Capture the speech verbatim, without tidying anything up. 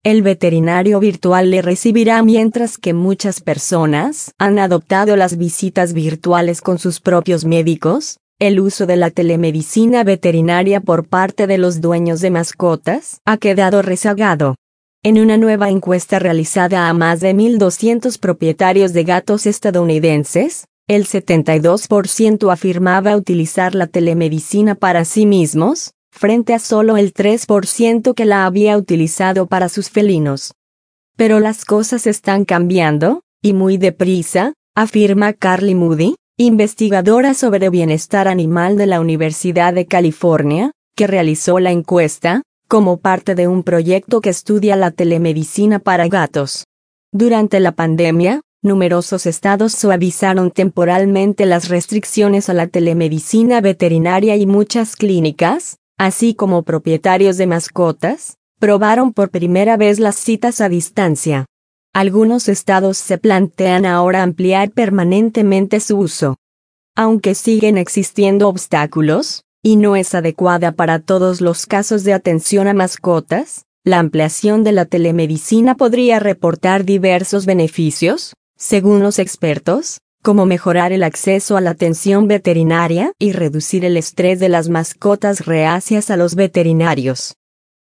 el veterinario virtual le recibirá, mientras que muchas personas han adoptado las visitas virtuales con sus propios médicos. El uso de la telemedicina veterinaria por parte de los dueños de mascotas ha quedado rezagado. En una nueva encuesta realizada a más de mil doscientos propietarios de gatos estadounidenses, el setenta y dos por ciento afirmaba utilizar la telemedicina para sí mismos, frente a solo el tres por ciento que la había utilizado para sus felinos. Pero las cosas están cambiando, y muy deprisa, afirma Carly Moody, investigadora sobre bienestar animal de la Universidad de California, que realizó la encuesta, como parte de un proyecto que estudia la telemedicina para gatos. Durante la pandemia, numerosos estados suavizaron temporalmente las restricciones a la telemedicina veterinaria y muchas clínicas, así como propietarios de mascotas, probaron por primera vez las citas a distancia. Algunos estados se plantean ahora ampliar permanentemente su uso. Aunque siguen existiendo obstáculos, y no es adecuada para todos los casos de atención a mascotas, la ampliación de la telemedicina podría reportar diversos beneficios, según los expertos, como mejorar el acceso a la atención veterinaria y reducir el estrés de las mascotas reacias a los veterinarios.